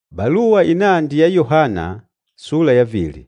Balua inandi ya Yohana sura ya 2.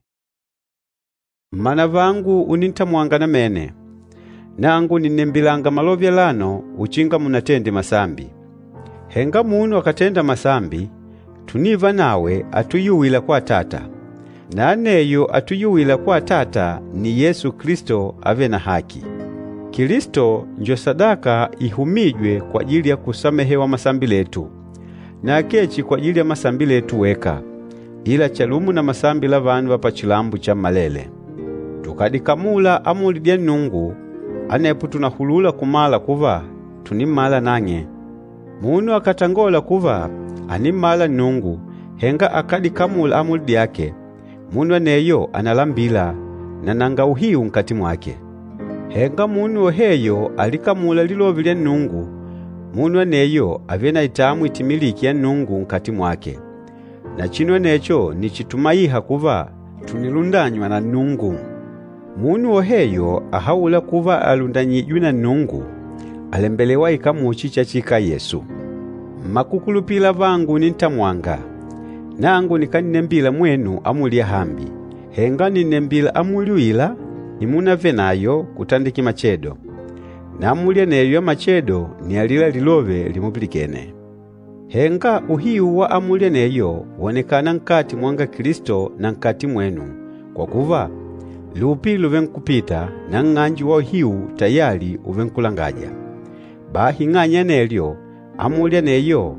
Mana vangu unintamwanga na mene. Nangu ninembilanga malovya lano uchinga munatende masambi. Henga munu akatenda masambi, tuniva nawe atuyuwila kwa Tata. Na aneyo atuyuwila kwa Tata ni Yesu Kristo ave na haki. Kristo njo sadaka ihumijwe kwa ajili ya kusamehewa masambi letu. Na akechi kwa ajili ya masambi letu weka, ila chalumu na masambi la vandu wapa chilambu cha malele. Tukadikamula amuli dia Nungu, anepu tunahulula kumala kuva, tunimala nange. Munu akatangola kuva, animala Nungu, henga akadikamula amuli diake, munu aneyo analambila, na nanga uhiu nkati mwake. Henga munu oheyo alikamula lilovi lia Nungu, munu aneyo avena itamu itimiliki ya Nungu nkati mwake. Na chino necho ni chitumaiha kuva tunilundanywa na Nungu. Munu oheyo ahawula kuva alundanyijwe na Nungu, alembelewa ikamuchi chachika Yesu. Makukulupila vangu nintamwanga. Nangu nikanembila mwenu amulia hambi. Henga ninembila amuliwila imuna venayo kutandiki machedo. Na amulia neyo ya machedo ni alila lilove limupilikene. Henga uhiu wa amulia neyo wonekana nkati mwanga Kristo na nkati mwenu. Kwa kuva lupi luvenkupita na ng'anji wa uhiu tayari uvenkulangaja. Bahi ng'anya nelyo amulia neyo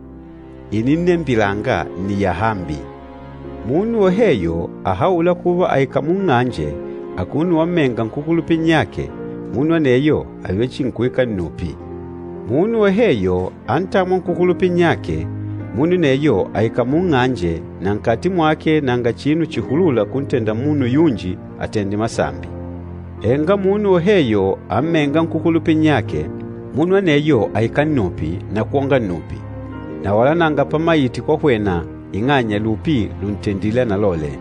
ininembilanga ni ya hambi. Munu oheyo ahawula kuva aikamung'anje akunu wamenga nkukulupi nyake, munu aneyo awechi nkuika nupi. Munu oheyo antamwa nkukulupi nyake, munu neyo aikamung'anje na nkati mwake nanga chinu chihulula kuntenda munu yunji atende masambi. Henga munu oheyo amenga nkukulupi nyake, munu aneyo aikanupi na kuonga nupi. Na wala nanga pamayiti kwa kwena ing'anya lupi luntendila na lole.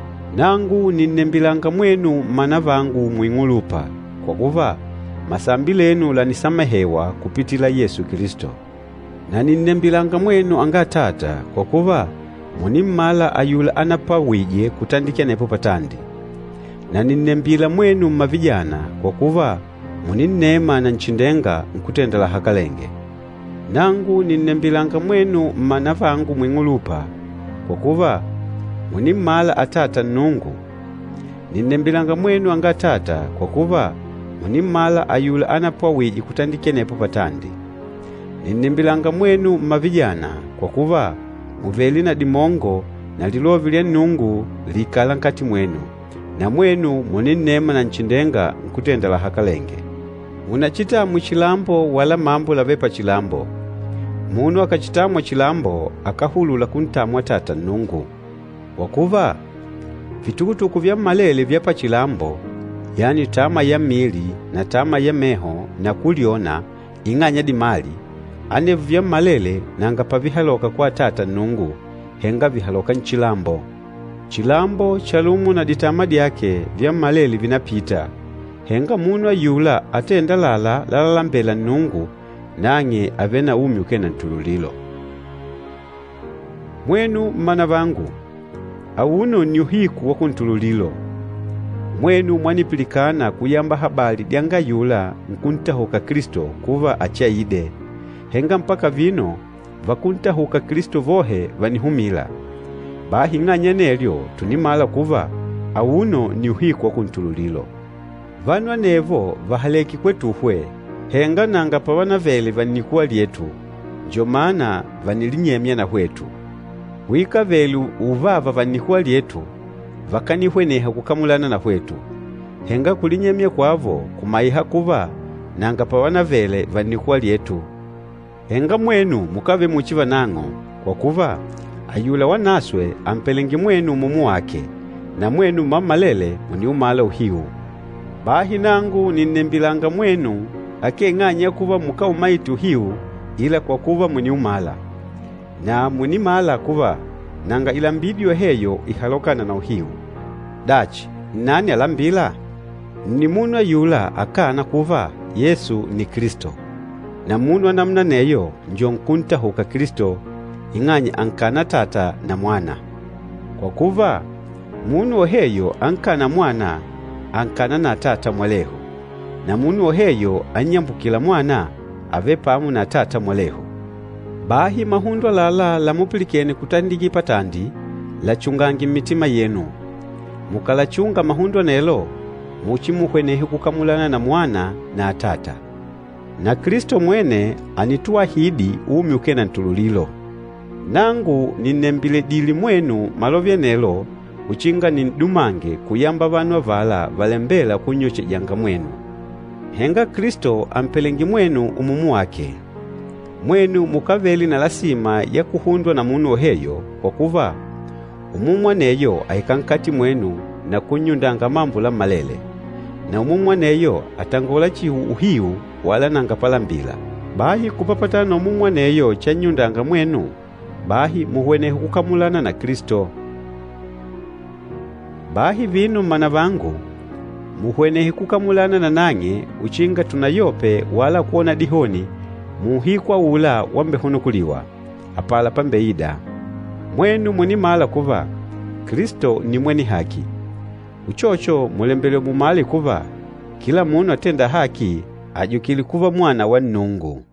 Nangu ninembilanga mwenu mana vangu mwingulupa, kwa kuva masambi lenu lanisamehewa kupitila Yesu Kristo. Na ninembilanga mwenu anga Tata, kwa kuva munimala ayula anapawije kutandikia nepo patandi. Na ninembila mwenu mavijana, kwa kuva muninema na nchindenga nkutendela hakalenge. Nangu ninembilanga mwenu mana vangu mwingulupa, kwa kuva munimala atata Nungu. Ninembilanga mwenu anga Tata, kwa kuva munimala ayula anapawiji kutandikia nepo patandi. Ninembilanga mwenu mavijana, kwa kuva muveli na dimongo na lilovi lia Nungu likala nkati mwenu. Na mwenu muninema na nchindenga nkutendela hakalenge. Munachitamu chilambo wala mambo lavepa chilambo. Munu akachitamu chilambo akahulula kuntamwa Tata Nungu. Wakuva vitukutuku vya malele vya pa chilambo, yani tama ya mili na tama ya meho na kuliona ing'anya dimali, ane vya malele nanga pavihaloka kwa Tata Nungu, henga vihaloka nchilambo. Chilambo chalumu na ditama diake vya malele vinapita, henga munu ayula atenda lalambela Nungu, nange avena umi ukena ntululilo. Mwenu mana vangu, awuno ni uhiku wa kuntululilo. Mwenu mwanipilikana kuyamba habari dianga yula nkuntahuka Kristo kuva achaide. Henga mpaka vino vakuntahuka Kristo vohe vanihumila. Bahi ng'anya nelyo tunimala kuva awuno ni uhiku wa kuntululilo. Vanwa nevo vahaleki kwetu hwe, henga nanga pawana vele vanikuwa lietu, njomana vanilinyemya na hwetu. Wika velu uvava vanikuwa lietu, vakanihweneha kukamulana na hwetu. Henga kulinyemya kwavo kumaiha kuva nanga pawana vele vanikuwa lietu. Henga mwenu mukave muchiva nango, kwa kuva ayula wanaswe ampelengi mwenu mumu wake, na mwenu mamalele muniumala uhiu. Bahi nangu ninembilanga mwenu akeng'anya kuva mukaumaiti uhiu, ila kwa kuva muniumala. Na munimala kuva nanga ilambidi oheyo ihalokana na uhiu. Dachi, nani alambila? Ni munu ayula akana kuva Yesu ni Kristo. Na munu anamna neyo njo nkuntahuka Kristo, ing'anya ankana Tata na Mwana. Kwa kuva munu oheyo ankana Mwana ankana na Tata mwaleho, na munu oheyo anyambukila Mwana ave pamu na Tata mwaleho. Bahi mahundwa lala lamupilikene kutandigi patandi lachungangi mitima yenu. Mukalachunga mahundwa nelo muchimuhwenehe kukamulana na Mwana na Tata. Na Kristo mwene anituahidi uumyuke na ntululilo. Nangu ninembile dili mwenu malovye nelo uchinga nindumange kuyamba vanwa vala valembela kunyoche janga mwenu. Henga Kristo ampelengi mwenu umumu wake. Mwenu mukaveli na lasima ya kuhundwa na munu oheyo, kwa kuva umumwa neyo aikankati mwenu na kunyundanga mambo la malele. Na umumwa neyo atangola chihu uhiu wala nangapala mbila. Bahi kupapata na umumwa neyo chanyundanga mwenu, bahi muhwene kukamulana na Kristo. Bahi vinu mana vangu, muhwene kukamulana na nange uchinga tunayope wala kuona dihoni, muhikwa ula wambehunukuliwa, apala pambeida. Mwenu mweni mala kuva, Kristo ni mweni haki. Uchocho mulembele mumali kuva, kila munu atenda haki, ajukili kuva mwana wa Nungu.